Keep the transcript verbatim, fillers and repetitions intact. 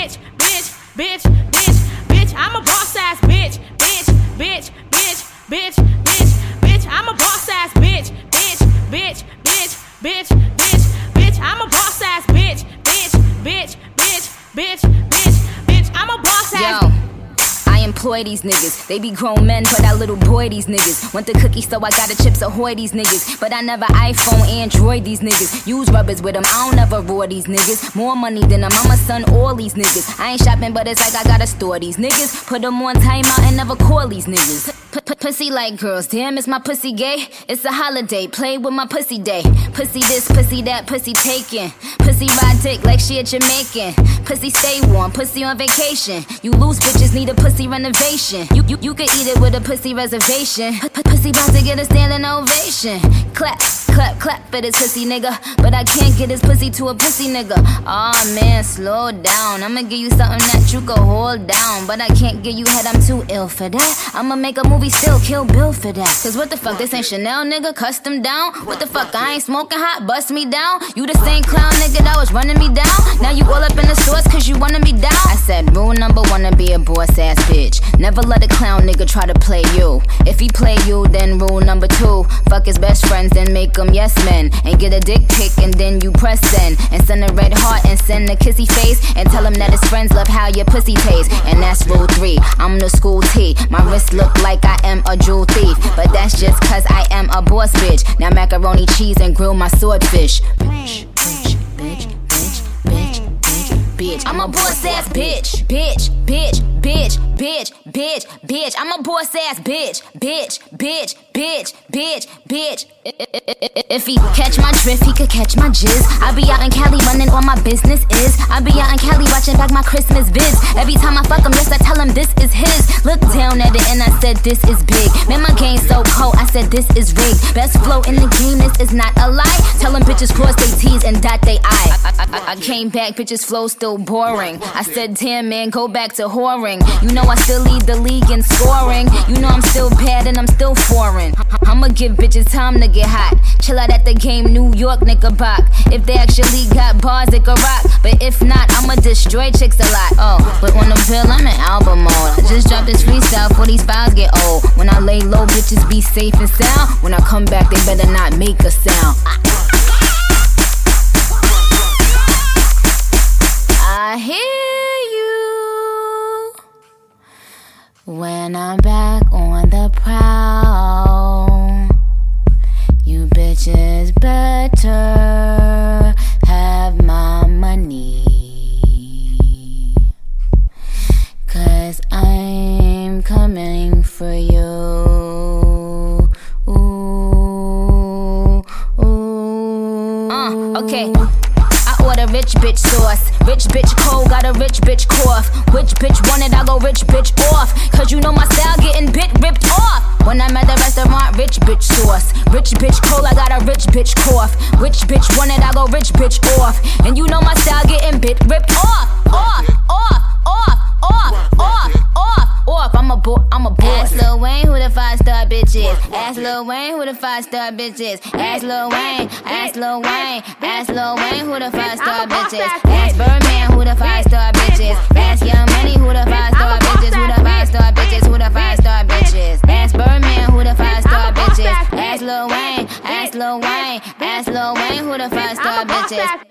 bitch, bitch, bitch, bitch, bitch. I'm a boss ass bitch, bitch, bitch, bitch, bitch, bitch, bitch. I'm a boss ass bitch, bitch, bitch, bitch, bitch, bitch, bitch. I'm a boss ass bitch, bitch, bitch, bitch, bitch, bitch, bitch. I'm a boss ass. Yo. I employ these niggas. They be grown men, but I little boy these niggas. Want the cookie, so I got a Chips Ahoy these niggas. But I never iPhone, Android these niggas. Use rubbers with them, I don't ever roar these niggas. More money than a mama, son, all these niggas. I ain't shopping, but it's like I gotta store these niggas. Put them on timeout and never call these niggas. Pussy like girls, damn, is my pussy gay? It's a holiday, play with my pussy day. Pussy this, pussy that, pussy taken. Pussy ride dick like she a Jamaican. Pussy stay warm, pussy on vacation. You loose bitches need a pussy renovation. You, you, you could eat it with a pussy reservation. P pussy about to get a standing ovation. Clap, clap, clap for this pussy nigga. But I can't get this pussy to a pussy nigga. Aw man, slow down. I'ma give you something that you can hold down. But I can't give you head, I'm too ill for that. I'ma make a movie still, kill Bill for that. Cause what the fuck, this ain't Chanel nigga, custom down. What the fuck, I ain't smoking hot, bust me down. You the same clown nigga that was running me down. Now you all up in the stores cause you wanna me down. I said rule number one to be a boss ass bitch. Never let a clown nigga try to play you. If he play you, then rule number two. Fuck his best friends, then make them yes men. And get a dick pic and then you press send. And send a red heart and send a kissy face. And tell him that his friends love how your pussy tastes. And that's rule three, I'm the school T. My wrist look like I am a jewel thief. But that's just cause I am a boss bitch. Now macaroni cheese and grill my swordfish. Bitch, bitch, bitch, bitch, bitch, bitch, bitch. I'm a boss ass bitch. Bitch, bitch, bitch, bitch, bitch, bitch. I'm a boss ass bitch. Bitch, bitch, bitch, bitch, bitch. If he catch my drift, he could catch my jizz. I be out in Cali running all my business is. I be out in Cali watching back my Christmas vids. Every time I fuck him, yes, I tell him this is his. Look down at it and I said this is big. Man, my game so cold, I said this is rigged. Best flow in the game, this is not a lie. Tell them bitches cross they T's and dot they I. I, I, I came back, bitches flow still boring. I said damn man, go back to whoring. You know I still lead the league in scoring. You know I'm still bad and I'm still foreign. I'ma give bitches time to get hot. Chill out at the game, New York nigga bop. If they actually got bars, it could rock. But if not, I'ma destroy chicks a lot. Oh, but on the pill, I'm in album mode. I just dropped this freestyle before these files get old. When I lay low, bitches be safe and sound. When I come back, they better not make a sound. I hear you when I'm back on the prowl. You bitches better have my money, cause I'm coming for you. Ooh, ooh. Uh, okay. I order rich bitch sauce. Rich bitch cold, got a rich bitch cough. Which bitch want it, I go rich bitch off. Cause you know my style getting bit ripped off. When I'm at the restaurant, rich bitch sauce. Rich bitch cold, I got a rich bitch cough. Rich bitch want it, I go rich bitch off. And you know my style getting bit ripped off. Off, off, off, off, off, off, off. I'm a bo- I'm a boss. Ask Lil Wayne who the five star bitch is. Ask Lil Wayne who the five star bitch is. Ask Lil Wayne, ask Lil Wayne, ask Lil Wayne who the five star bitch is. Ask Birdman who the five star bitch is. Ask Young Money who the five star bitches. Who the five star bitches? Who the five star bitches? Ask Birdman who the five star bitches. Ask Lil Wayne, ask Lil Wayne, ask Lil Wayne who the five star bitches.